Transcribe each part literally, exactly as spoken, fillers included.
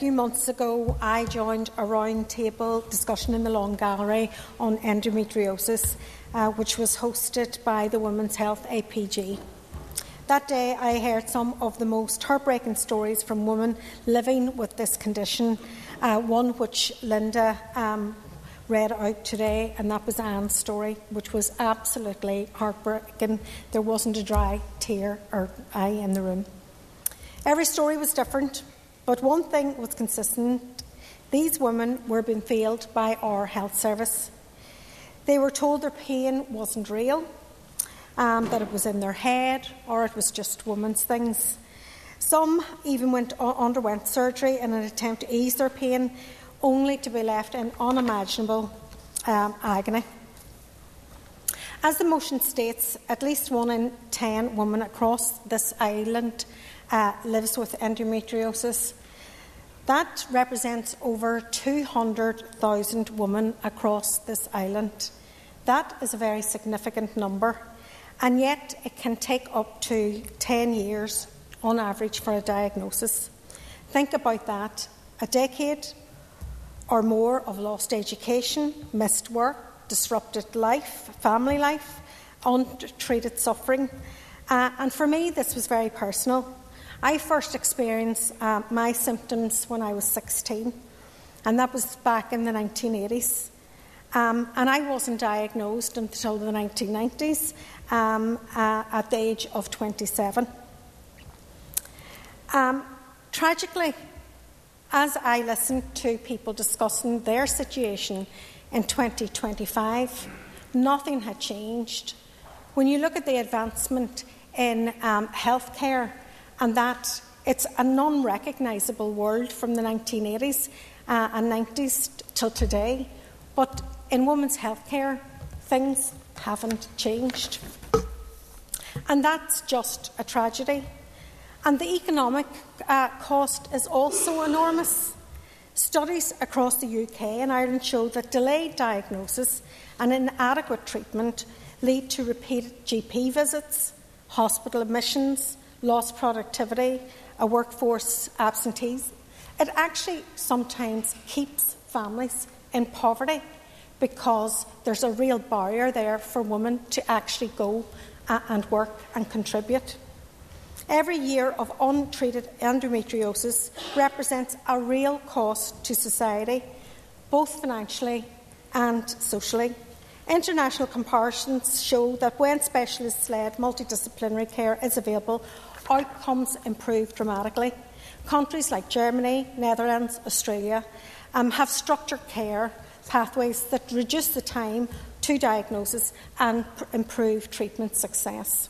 A few months ago, I joined a round-table discussion in the Long Gallery on endometriosis, uh, which was hosted by the Women's Health A P G. That day, I heard some of the most heartbreaking stories from women living with this condition, uh, one which Linda um, read out today, and that was Anne's story, which was absolutely heartbreaking. There wasn't a dry tear or eye in the room. Every story was different. But one thing was consistent: these women were being failed by our health service. They were told their pain wasn't real, um, that it was in their head, or it was just women's things. Some even went underwent surgery in an attempt to ease their pain, only to be left in unimaginable um, agony. As the motion states, at least one in ten women across this island uh, lives with endometriosis. That represents over two hundred thousand women across this island. That is a very significant number, and yet it can take up to ten years on average for a diagnosis. Think about that: a decade or more of lost education, missed work, disrupted life, family life, untreated suffering. Uh, and for me, this was very personal. I first experienced uh, my symptoms when I was sixteen, and that was back in the nineteen eighties. Um, and I wasn't diagnosed until the nineteen nineties, um, uh, at the age of twenty-seven. Um, tragically, as I listened to people discussing their situation in twenty twenty-five, nothing had changed. When you look at the advancement in um, healthcare, and that it's a non-recognisable world from the nineteen eighties uh, and nineties till today. But in women's healthcare, things haven't changed. And that's just a tragedy. And the economic uh, cost is also enormous. Studies across the U K and Ireland show that delayed diagnosis and inadequate treatment lead to repeated G P visits, hospital admissions, lost productivity, a workforce absentees. It actually sometimes keeps families in poverty because there's a real barrier there for women to actually go uh, and work and contribute. Every year of untreated endometriosis represents a real cost to society, both financially and socially. International comparisons show that when specialist-led multidisciplinary care is available, outcomes improve dramatically. Countries like Germany, Netherlands, Australia um, have structured care pathways that reduce the time to diagnosis and pr- improve treatment success.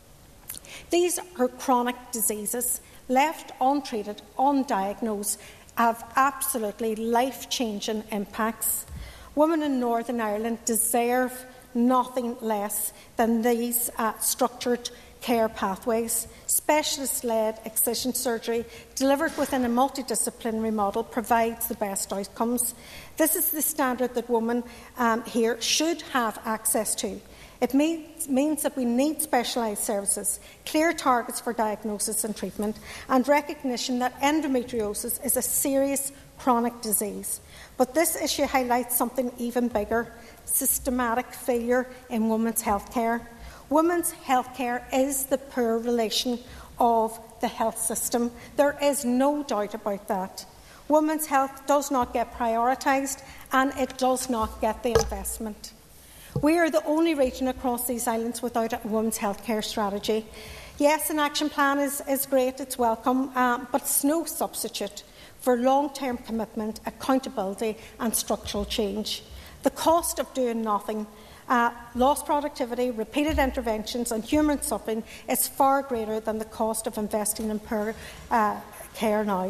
These are chronic diseases. Left untreated, undiagnosed, have absolutely life-changing impacts. Women in Northern Ireland deserve nothing less than these uh, structured care pathways. Specialist-led excision surgery delivered within a multidisciplinary model provides the best outcomes. This is the standard that women um, here should have access to. It means, means that we need specialised services, clear targets for diagnosis and treatment, and recognition that endometriosis is a serious chronic disease. But this issue highlights something even bigger: systematic failure in women's health care. Women's health care is the poor relation of the health system. There is no doubt about that. Women's health does not get prioritised, and it does not get the investment. We are the only region across these islands without a women's health care strategy. Yes, an action plan is, is great, it's welcome, uh, but it's no substitute for long-term commitment, accountability and structural change. The cost of doing nothing, uh, lost productivity, repeated interventions and human suffering is far greater than the cost of investing in poor uh, care now.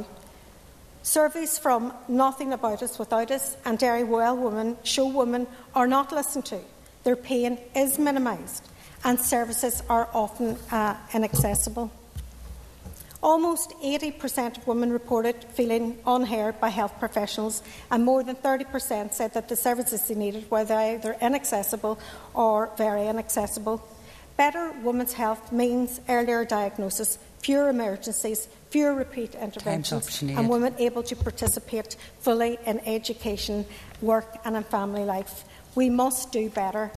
Surveys from Nothing About Us Without Us and Derry Well Women show women are not listened to, their pain is minimised, and services are often uh, inaccessible. Almost eighty percent of women reported feeling unheard by health professionals, and more than thirty percent said that the services they needed were either inaccessible or very inaccessible. Better women's health means earlier diagnosis, fewer emergencies, fewer repeat interventions, and women able to participate fully in education, work and in family life. We must do better,